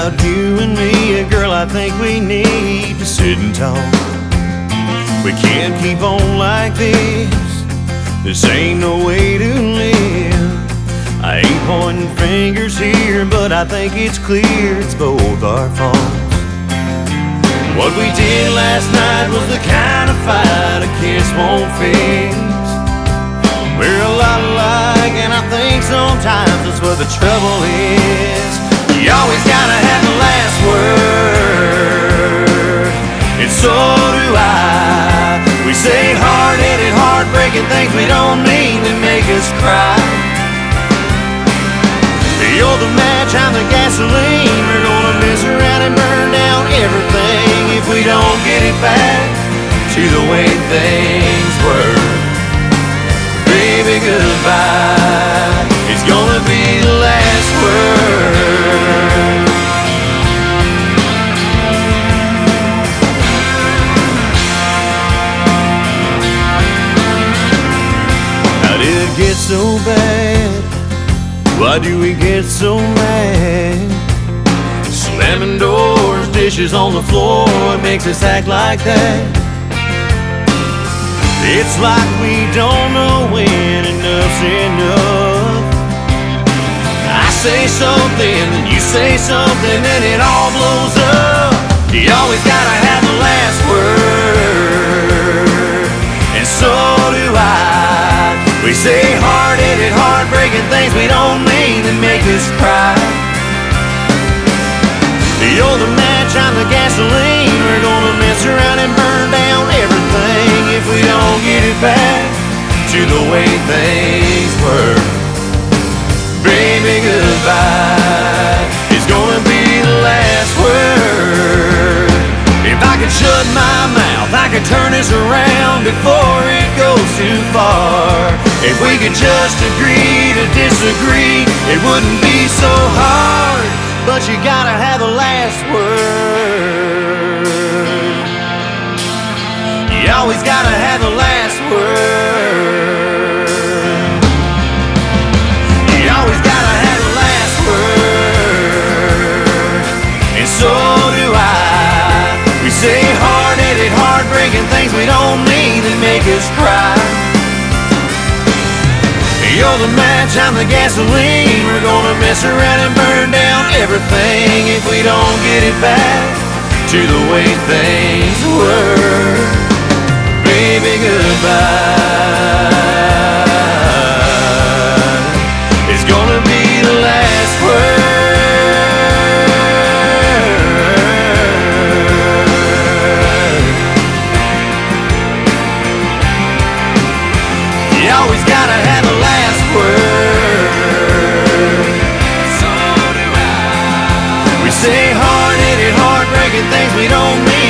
about you and me, girl, I think we need to sit and talk. We can't keep on like this. This ain't no way to live. I ain't pointing fingers here, but I think it's clear it's both our faults. What we did last night was the kind of fight a kiss won't fix. We're a lot alike, and I think sometimes that's where the trouble is. You always gotta have the last word, and so do I. We say hard-headed, heartbreaking things we don't mean that make us cry. You're the match, I'm the gasoline. We're gonna mess around and burn down everything if we don't get it back to the way things were. Baby, goodbye, it's gonna be the last word. How did it get so bad? Why do we get so mad? Slamming doors, dishes on the floor, what makes us act like that? It's like we don't know when enough's enough. I say something, then you say something, then it all blows up. You always gotta have the last word, and so do I. We say hard-headed, heartbreaking things we don't mean that make us cry. You're the match, I'm the gasoline. We're gonna mess around and burn down everything if we don't get it back to the way things were. Baby, goodbye, it's gonna be the last word. If I could shut my mouth, I could turn this around before it goes too far. If we could just agree to disagree, it wouldn't be so hard. But you gotta have the last word. You always gotta have the last word. You always gotta have the last word, and so do I. We say hard-headed, heartbreaking things we don't mean that make us cry. You're the match, I'm the gasoline. We're gonna mess around and burn down everything if we don't get it back to the way things were. Baby, goodbye, it's gonna be the last word. You always gotta have the last word. So do I. We say hard-headed, heartbreaking things we don't mean